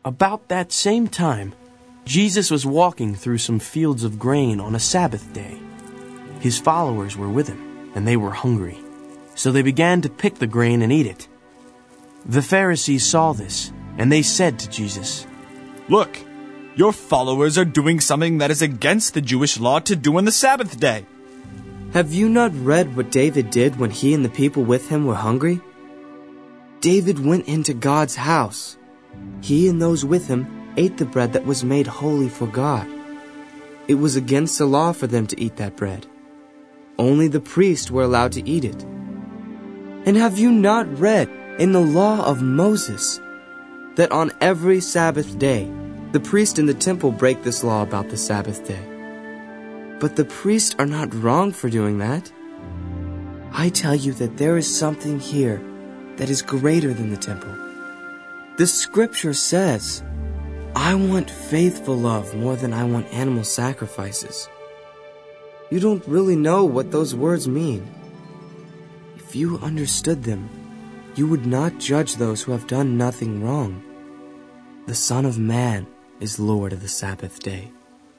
About that same time, Jesus was walking through some fields of grain on a Sabbath day. His followers were with him, and they were hungry. So they began to pick the grain and eat it. The Pharisees saw this, and they said to Jesus, "Look, your followers are doing something that is against the Jewish law to do on the Sabbath day." Have you not read what David did when he and the people with him were hungry? David went into God's house. He and those with him ate the bread that was made holy for God. It was against the law for them to eat that bread. Only the priests were allowed to eat it. And have you not read in the law of Moses that on every Sabbath day, the priest in the temple break this law about the Sabbath day? But the priests are not wrong for doing that. I tell you that there is something here that is greater than the temple. The scripture says, "I want faithful love more than I want animal sacrifices." You don't really know what those words mean. If you understood them, you would not judge those who have done nothing wrong. The Son of Man is Lord of the Sabbath day.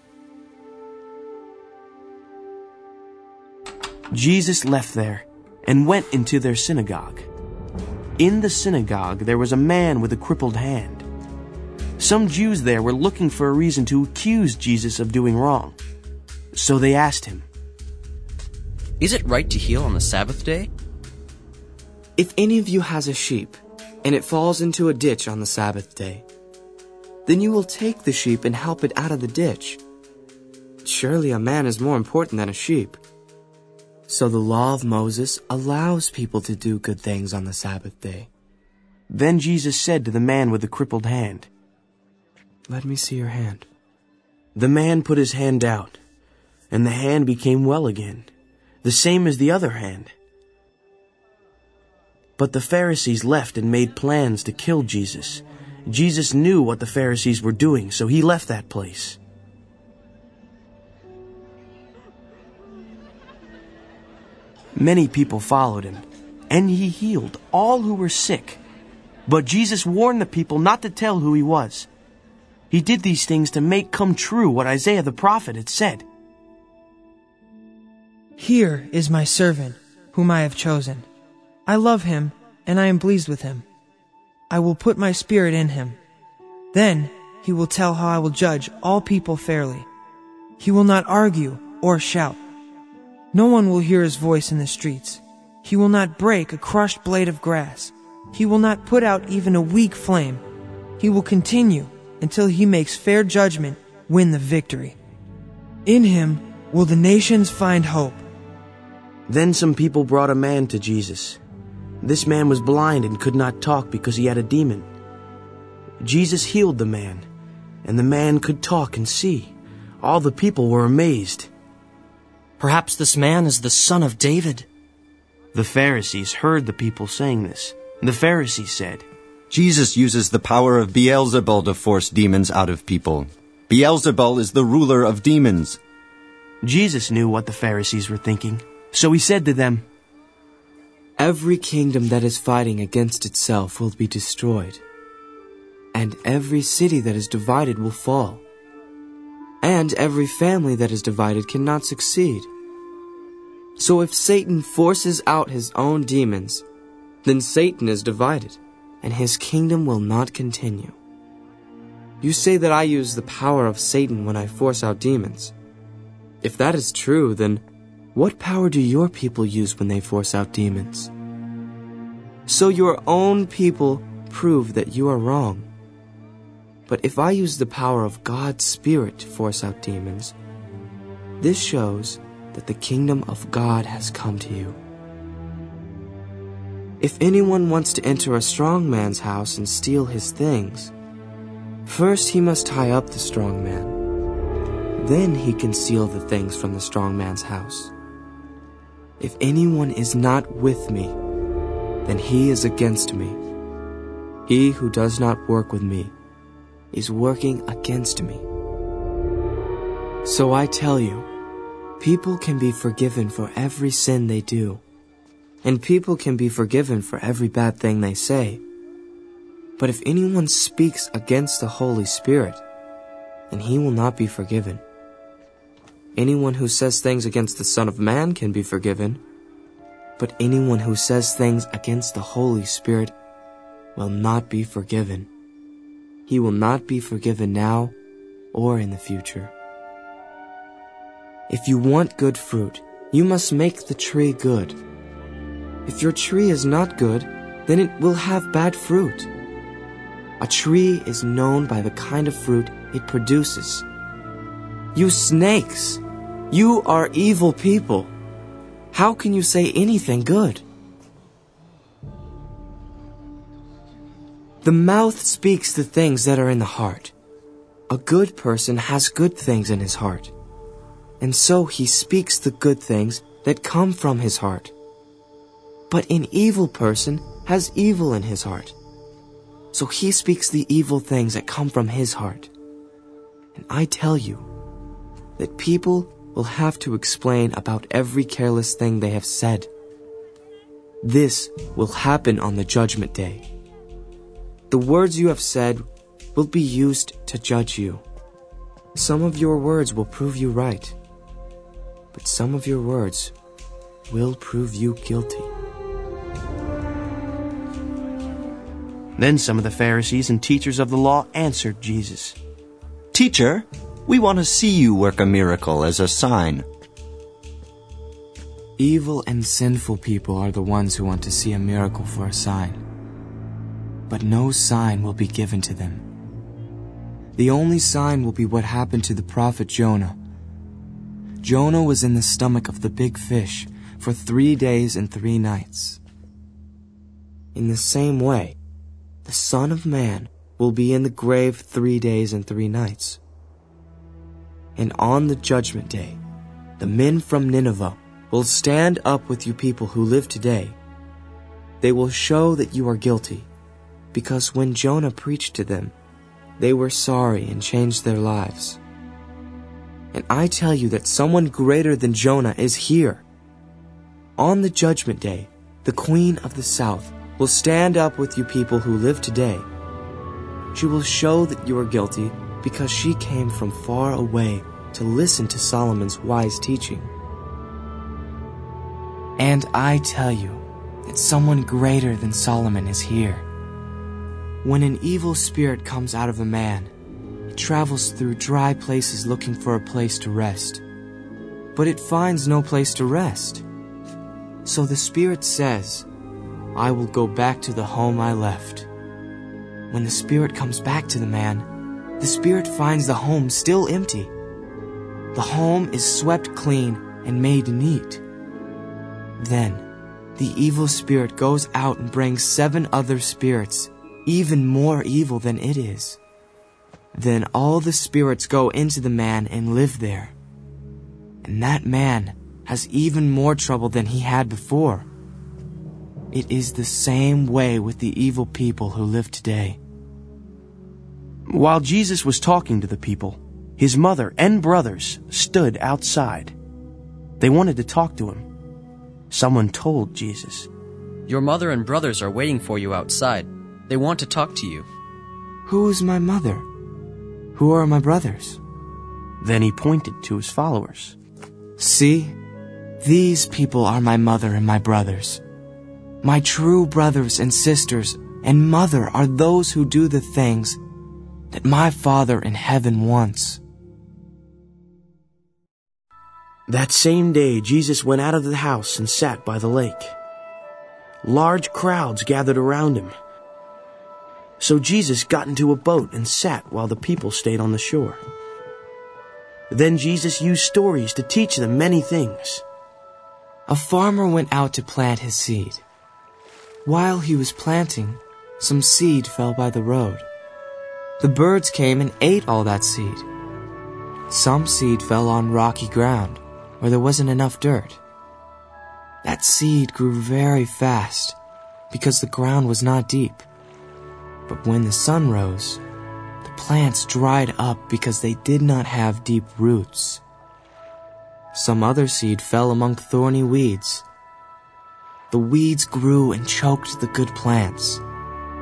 Jesus left there and went into their synagogue. In the synagogue there was a man with a crippled hand. Some Jews there were looking for a reason to accuse Jesus of doing wrong. So they asked him, "Is it right to heal on the Sabbath day?" If any of you has a sheep, and it falls into a ditch on the Sabbath day, then you will take the sheep and help it out of the ditch. Surely a man is more important than a sheep. So the law of Moses allows people to do good things on the Sabbath day. Then Jesus said to the man with the crippled hand, "Let me see your hand." The man put his hand out, and the hand became well again, the same as the other hand. But the Pharisees left and made plans to kill Jesus. Jesus knew what the Pharisees were doing, so he left that place. Many people followed him, and he healed all who were sick. But Jesus warned the people not to tell who he was. He did these things to make come true what Isaiah the prophet had said. "Here is my servant, whom I have chosen. I love him, and I am pleased with him. I will put my spirit in him. Then he will tell how I will judge all people fairly. He will not argue or shout. No one will hear his voice in the streets. He will not break a crushed blade of grass. He will not put out even a weak flame. He will continue until he makes fair judgment, win the victory. In him will the nations find hope." Then some people brought a man to Jesus. This man was blind and could not talk because he had a demon. Jesus healed the man, and the man could talk and see. All the people were amazed. "Perhaps this man is the son of David." The Pharisees heard the people saying this. The Pharisees said, Jesus uses the power of Beelzebul to force demons out of people. Beelzebul is the ruler of demons. Jesus knew what the Pharisees were thinking, so he said to them, Every kingdom that is fighting against itself will be destroyed, and every city that is divided will fall, and every family that is divided cannot succeed. So if Satan forces out his own demons, then Satan is divided, and his kingdom will not continue. You say that I use the power of Satan when I force out demons. If that is true, then what power do your people use when they force out demons? So your own people prove that you are wrong. But if I use the power of God's Spirit to force out demons, this shows that the kingdom of God has come to you. If anyone wants to enter a strong man's house and steal his things, first he must tie up the strong man. Then he can steal the things from the strong man's house. If anyone is not with me, then he is against me. He who does not work with me is working against me. So I tell you, people can be forgiven for every sin they do, and people can be forgiven for every bad thing they say. But if anyone speaks against the Holy Spirit, then he will not be forgiven. Anyone who says things against the Son of Man can be forgiven, but anyone who says things against the Holy Spirit will not be forgiven. He will not be forgiven now or in the future. If you want good fruit, you must make the tree good. If your tree is not good, then it will have bad fruit. A tree is known by the kind of fruit it produces. You snakes! You are evil people! How can you say anything good? The mouth speaks the things that are in the heart. A good person has good things in his heart, and so he speaks the good things that come from his heart. But an evil person has evil in his heart, so he speaks the evil things that come from his heart. And I tell you that people will have to explain about every careless thing they have said. This will happen on the judgment day. The words you have said will be used to judge you. Some of your words will prove you right, but some of your words will prove you guilty. Then some of the Pharisees and teachers of the law answered Jesus. Teacher, we want to see you work a miracle as a sign. Evil and sinful people are the ones who want to see a miracle for a sign. But no sign will be given to them. The only sign will be what happened to the prophet Jonah. Jonah was in the stomach of the big fish for 3 days and 3 nights. In the same way, the Son of Man will be in the grave 3 days and 3 nights. And on the judgment day, the men from Nineveh will stand up with you people who live today. They will show that you are guilty, because when Jonah preached to them, they were sorry and changed their lives. And I tell you that someone greater than Jonah is here. On the judgment day, the Queen of the South will stand up with you people who live today. She will show that you are guilty because she came from far away to listen to Solomon's wise teaching. And I tell you that someone greater than Solomon is here. When an evil spirit comes out of a man, it travels through dry places looking for a place to rest. But it finds no place to rest. So the spirit says, I will go back to the home I left. When the spirit comes back to the man, the spirit finds the home still empty. The home is swept clean and made neat. Then the evil spirit goes out and brings 7 other spirits, even more evil than it is. Then all the spirits go into the man and live there. And that man has even more trouble than he had before. It is the same way with the evil people who live today. While Jesus was talking to the people, his mother and brothers stood outside. They wanted to talk to him. Someone told Jesus, Your mother and brothers are waiting for you outside. They want to talk to you. Who is my mother? Who are my brothers? Then he pointed to his followers. See, these people are my mother and my brothers. My true brothers and sisters and mother are those who do the things that my Father in heaven wants. That same day, Jesus went out of the house and sat by the lake. Large crowds gathered around him. So Jesus got into a boat and sat while the people stayed on the shore. Then Jesus used stories to teach them many things. A farmer went out to plant his seed. While he was planting, some seed fell by the road. The birds came and ate all that seed. Some seed fell on rocky ground, where there wasn't enough dirt. That seed grew very fast, because the ground was not deep. But when the sun rose, the plants dried up because they did not have deep roots. Some other seed fell among thorny weeds. The weeds grew and choked the good plants.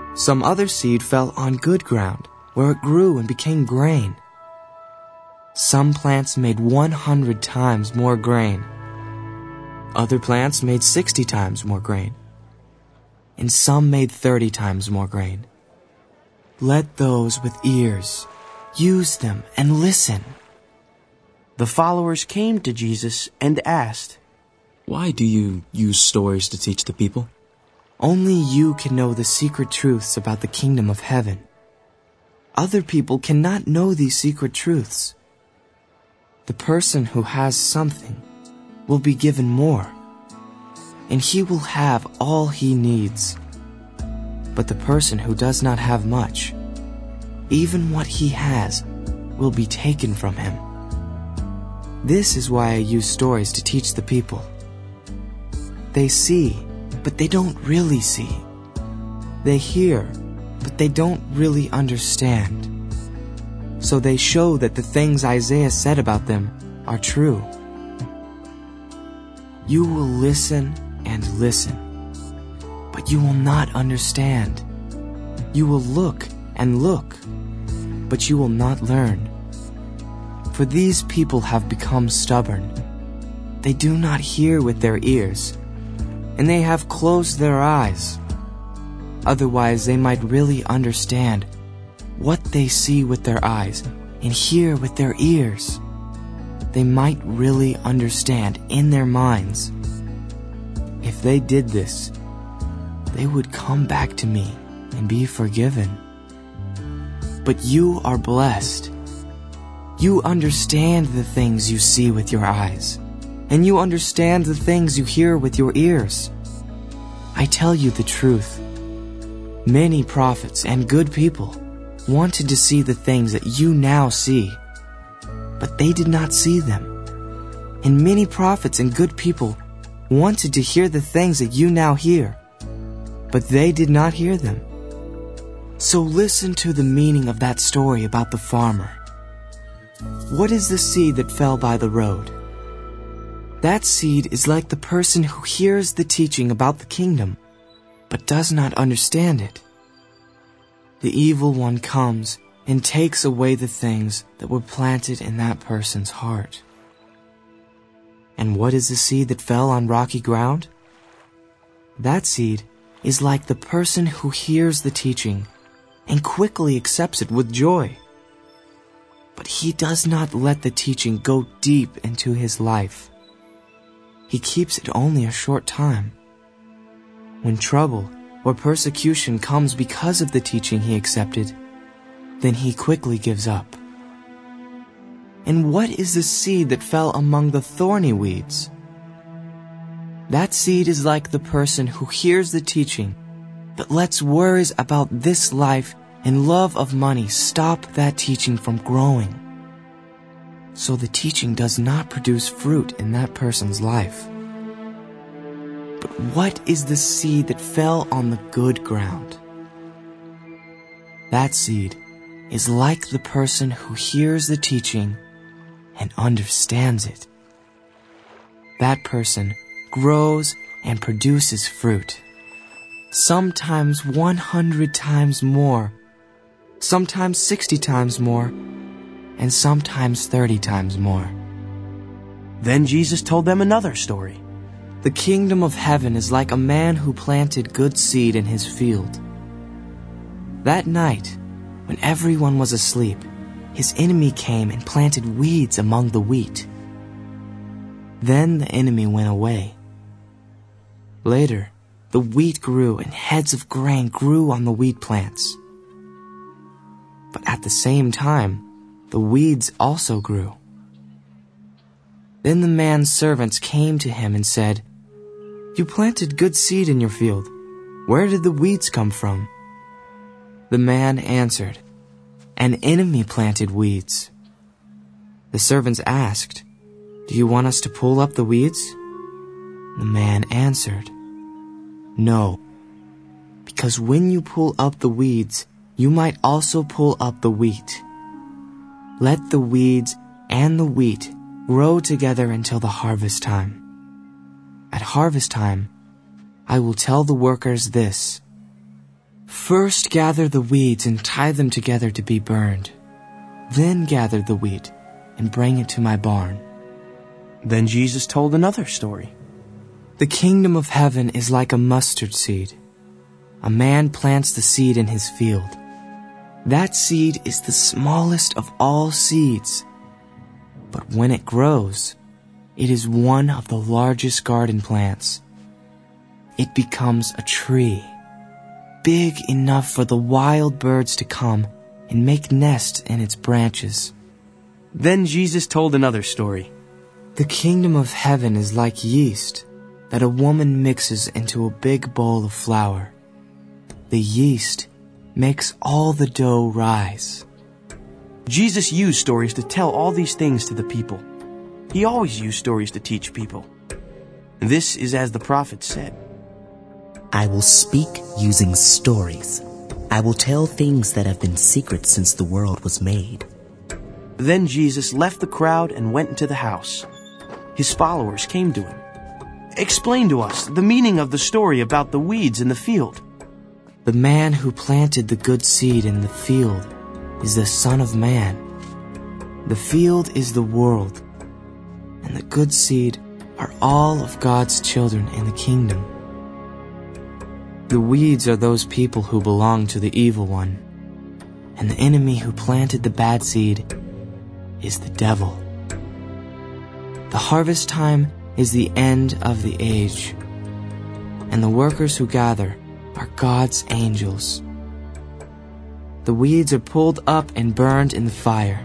Some other seed fell on good ground, where it grew and became grain. Some plants made 100 times more grain. Other plants made 60 times more grain. And some made 30 times more grain. Let those with ears use them and listen. The followers came to Jesus and asked, "Why do you use stories to teach the people?" Only you can know the secret truths about the kingdom of heaven. Other people cannot know these secret truths. The person who has something will be given more, and he will have all he needs. But the person who does not have much, even what he has, will be taken from him. This is why I use stories to teach the people. They see, but they don't really see. They hear, but they don't really understand. So they show that the things Isaiah said about them are true. You will listen and listen, but you will not understand. You will look and look, but you will not learn. For these people have become stubborn. They do not hear with their ears, and they have closed their eyes. Otherwise, they might really understand what they see with their eyes and hear with their ears. They might really understand in their minds. If they did this, they would come back to me and be forgiven. But you are blessed. You understand the things you see with your eyes, and you understand the things you hear with your ears. I tell you the truth. Many prophets and good people wanted to see the things that you now see, but they did not see them. And many prophets and good people wanted to hear the things that you now hear, but they did not hear them. So listen to the meaning of that story about the farmer. What is the seed that fell by the road? That seed is like the person who hears the teaching about the kingdom, but does not understand it. The evil one comes and takes away the things that were planted in that person's heart. And what is the seed that fell on rocky ground? That seed is like the person who hears the teaching and quickly accepts it with joy. But he does not let the teaching go deep into his life. He keeps it only a short time. When trouble or persecution comes because of the teaching he accepted, then he quickly gives up. And what is the seed that fell among the thorny weeds? That seed is like the person who hears the teaching, but lets worries about this life and love of money stop that teaching from growing. So the teaching does not produce fruit in that person's life. But what is the seed that fell on the good ground? That seed is like the person who hears the teaching and understands it. That person grows and produces fruit, sometimes 100 times more, sometimes 60 times more, and sometimes 30 times more. Then Jesus told them another story. The kingdom of heaven is like a man who planted good seed in his field. That night, when everyone was asleep, his enemy came and planted weeds among the wheat. Then the enemy went away. Later, the wheat grew and heads of grain grew on the wheat plants. But at the same time, the weeds also grew. Then the man's servants came to him and said, "You planted good seed in your field. Where did the weeds come from?" The man answered, "An enemy planted weeds." The servants asked, "Do you want us to pull up the weeds?" The man answered, "No, because when you pull up the weeds, you might also pull up the wheat. Let the weeds and the wheat grow together until the harvest time. At harvest time, I will tell the workers this: First gather the weeds and tie them together to be burned. Then gather the wheat and bring it to my barn. Then Jesus told another story. The kingdom of heaven is like a mustard seed. A man plants the seed in his field. That seed is the smallest of all seeds. But when it grows, it is one of the largest garden plants. It becomes a tree, big enough for the wild birds to come and make nests in its branches. Then Jesus told another story. The kingdom of heaven is like yeast that a woman mixes into a big bowl of flour. The yeast makes all the dough rise. Jesus used stories to tell all these things to the people. He always used stories to teach people. This is as the prophet said. I will speak using stories. I will tell things that have been secret since the world was made. Then Jesus left the crowd and went into the house. His followers came to him. Explain to us the meaning of the story about the weeds in the field. The man who planted the good seed in the field is the Son of Man. The field is the world, and the good seed are all of God's children in the kingdom. The weeds are those people who belong to the evil one, and the enemy who planted the bad seed is the devil. The harvest time is the end of the age, and the workers who gather are God's angels. The weeds are pulled up and burned in the fire.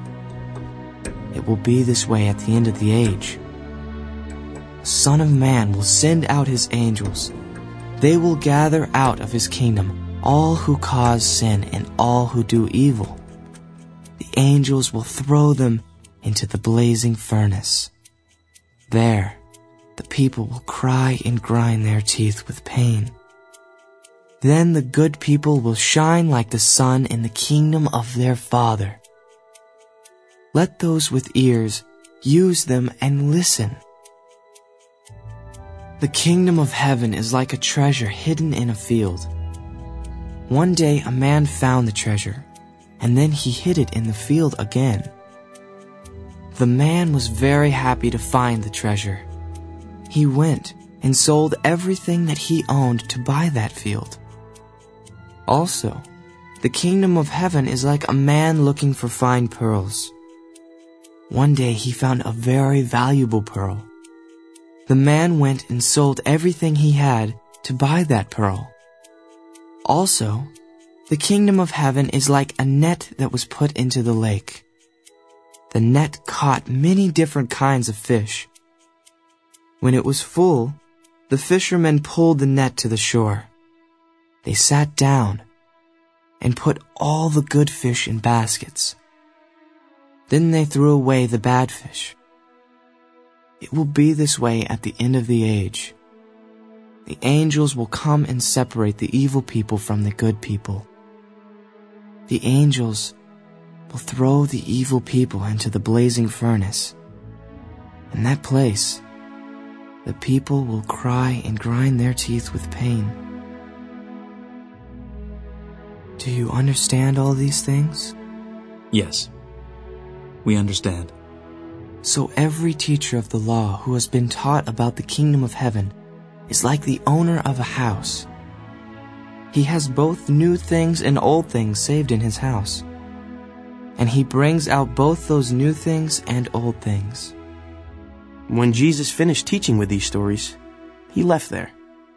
It will be this way at the end of the age. The Son of Man will send out his angels. They will gather out of his kingdom all who cause sin and all who do evil. The angels will throw them into the blazing furnace. There, the people will cry and grind their teeth with pain. Then the good people will shine like the sun in the kingdom of their Father. Let those with ears use them and listen. The kingdom of heaven is like a treasure hidden in a field. One day a man found the treasure, and then he hid it in the field again. The man was very happy to find the treasure. He went and sold everything that he owned to buy that field. Also, the kingdom of heaven is like a man looking for fine pearls. One day he found a very valuable pearl. The man went and sold everything he had to buy that pearl. Also, the kingdom of heaven is like a net that was put into the lake. The net caught many different kinds of fish. When it was full, the fishermen pulled the net to the shore. They sat down and put all the good fish in baskets. Then they threw away the bad fish. It will be this way at the end of the age. The angels will come and separate the evil people from the good people. The angels will throw the evil people into the blazing furnace. In that place, the people will cry and grind their teeth with pain. Do you understand all these things? Yes, we understand. So every teacher of the law who has been taught about the kingdom of heaven is like the owner of a house. He has both new things and old things saved in his house, and he brings out both those new things and old things. When Jesus finished teaching with these stories, he left there.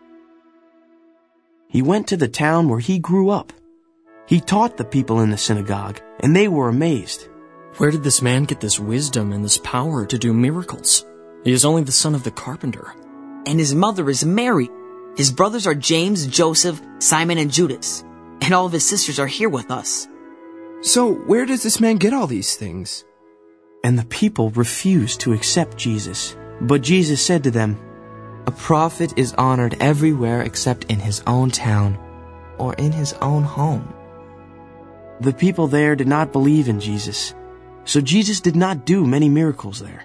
He went to the town where he grew up. He taught the people in the synagogue, and they were amazed. Where did this man get this wisdom and this power to do miracles? He is only the son of the carpenter. And his mother is Mary. His brothers are James, Joseph, Simon, and Judas. And all of his sisters are here with us. So where does this man get all these things? And the people refused to accept Jesus. But Jesus said to them, A prophet is honored everywhere except in his own town or in his own home. The people there did not believe in Jesus, so Jesus did not do many miracles there.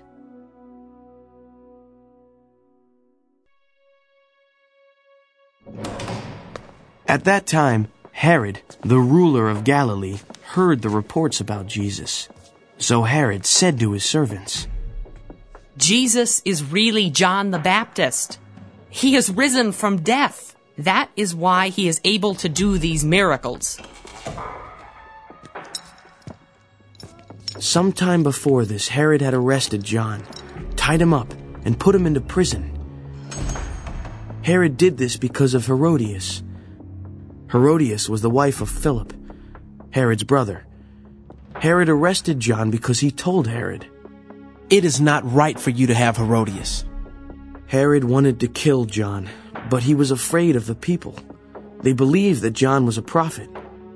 At that time, Herod, the ruler of Galilee, heard the reports about Jesus. So Herod said to his servants, Jesus is really John the Baptist. He has risen from death. That is why he is able to do these miracles. Sometime before this, Herod had arrested John, tied him up, and put him into prison. Herod did this because of Herodias. Herodias was the wife of Philip, Herod's brother. Herod arrested John because he told Herod, "It is not right for you to have Herodias." Herod wanted to kill John, but he was afraid of the people. They believed that John was a prophet.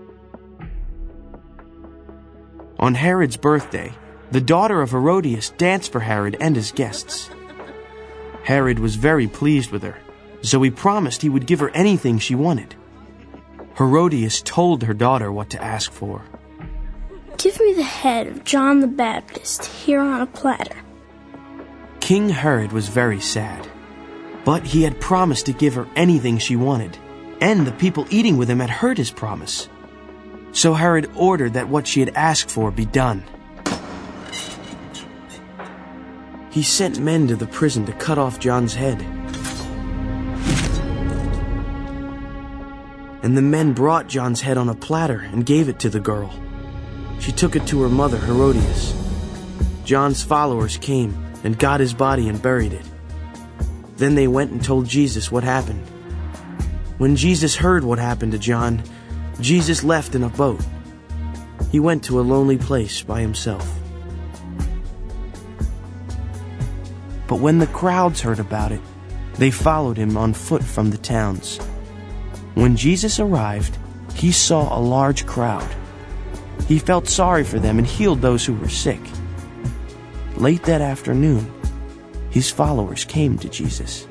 On Herod's birthday, the daughter of Herodias danced for Herod and his guests. Herod was very pleased with her, so he promised he would give her anything she wanted. Herodias told her daughter what to ask for. "Give me the head of John the Baptist here on a platter." King Herod was very sad, but he had promised to give her anything she wanted, and the people eating with him had heard his promise. So Herod ordered that what she had asked for be done. He sent men to the prison to cut off John's head. And the men brought John's head on a platter and gave it to the girl. She took it to her mother, Herodias. John's followers came and got his body and buried it. Then they went and told Jesus what happened. When Jesus heard what happened to John, Jesus left in a boat. He went to a lonely place by himself. But when the crowds heard about it, they followed him on foot from the towns. When Jesus arrived, he saw a large crowd. He felt sorry for them and healed those who were sick. Late that afternoon, his followers came to Jesus.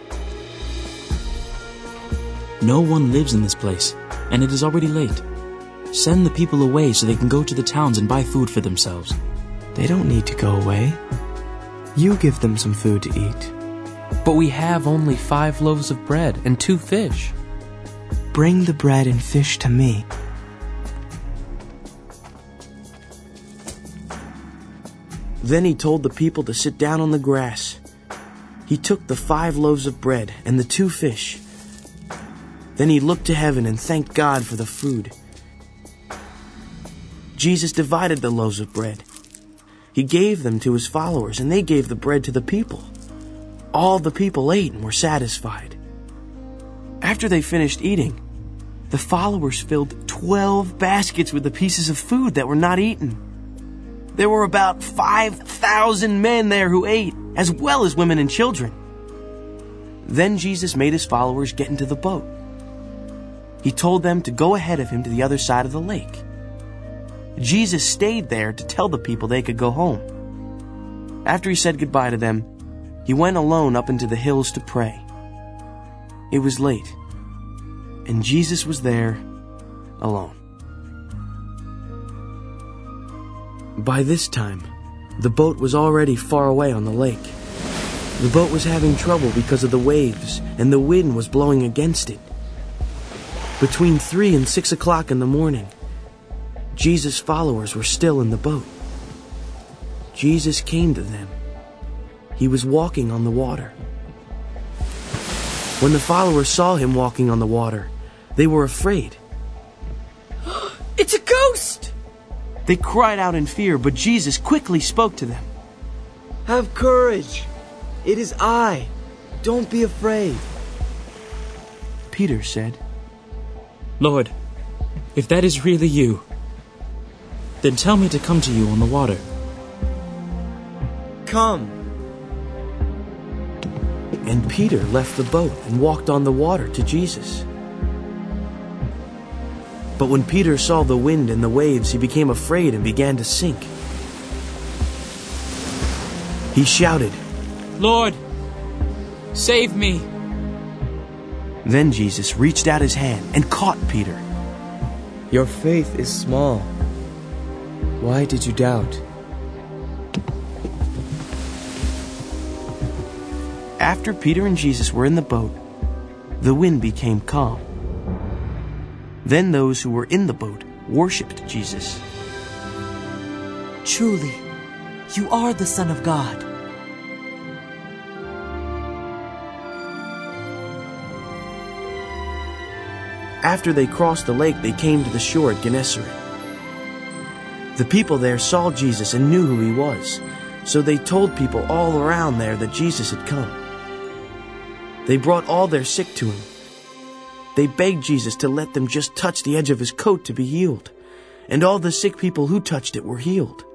"No one lives in this place, and it is already late. Send the people away so they can go to the towns and buy food for themselves." They don't need to go away. You give them some food to eat. But we have only 5 loaves of bread and 2 fish. Bring the bread and fish to me. Then he told the people to sit down on the grass. He took the 5 loaves of bread and the 2 fish. Then he looked to heaven and thanked God for the food. Jesus divided the loaves of bread. He gave them to his followers, and they gave the bread to the people. All the people ate and were satisfied. After they finished eating, the followers filled 12 baskets with the pieces of food that were not eaten. There were about 5,000 men there who ate, as well as women and children. Then Jesus made his followers get into the boat. He told them to go ahead of him to the other side of the lake. Jesus stayed there to tell the people they could go home. After he said goodbye to them, he went alone up into the hills to pray. It was late, and Jesus was there alone. By this time, the boat was already far away on the lake. The boat was having trouble because of the waves, and the wind was blowing against it. Between 3 and 6 o'clock in the morning, Jesus' followers were still in the boat. Jesus came to them. He was walking on the water. When the followers saw him walking on the water, they were afraid. "It's a ghost!" They cried out in fear, but Jesus quickly spoke to them. Have courage. It is I. Don't be afraid. Peter said, "Lord, if that is really you, then tell me to come to you on the water." Come. And Peter left the boat and walked on the water to Jesus. But when Peter saw the wind and the waves, he became afraid and began to sink. He shouted, "Lord, save me!" Then Jesus reached out his hand and caught Peter. Your faith is small. Why did you doubt? After Peter and Jesus were in the boat, the wind became calm. Then those who were in the boat worshipped Jesus. Truly, you are the Son of God. After they crossed the lake, they came to the shore at Gennesaret. The people there saw Jesus and knew who he was, so they told people all around there that Jesus had come. They brought all their sick to him. They begged Jesus to let them just touch the edge of his coat to be healed, and all the sick people who touched it were healed.